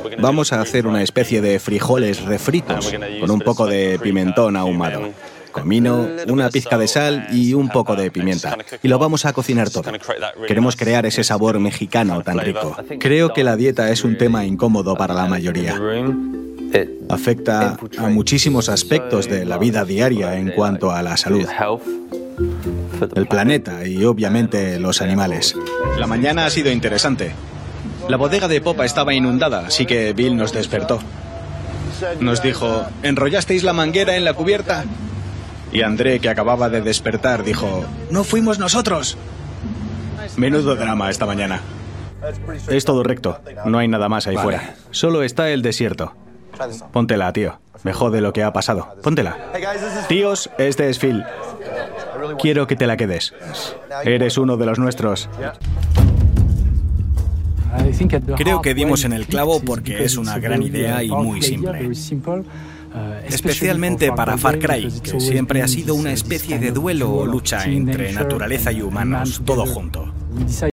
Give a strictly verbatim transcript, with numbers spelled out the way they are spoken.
Vamos a hacer una especie de frijoles refritos con un poco de pimentón ahumado, comino, una pizca de sal y un poco de pimienta. Y lo vamos a cocinar todo. Queremos crear ese sabor mexicano tan rico. Creo que la dieta es un tema incómodo para la mayoría. Afecta a muchísimos aspectos de la vida diaria en cuanto a la salud, el planeta y obviamente los animales. La mañana ha sido interesante. La bodega de popa estaba inundada, así que Bill nos despertó. Nos dijo, ¿enrollasteis la manguera en la cubierta? Y André, que acababa de despertar, dijo, ¡no fuimos nosotros! Menudo drama esta mañana. Es todo recto, no hay nada más ahí vale. fuera. Solo está el desierto. Póntela, tío. Me jode lo que ha pasado. Póntela. Tíos, este es Phil. Quiero que te la quedes. Eres uno de los nuestros. Creo que dimos en el clavo porque es una gran idea y muy simple. Especialmente para Far Cry, que siempre ha sido una especie de duelo o lucha entre naturaleza y humanos, todo junto.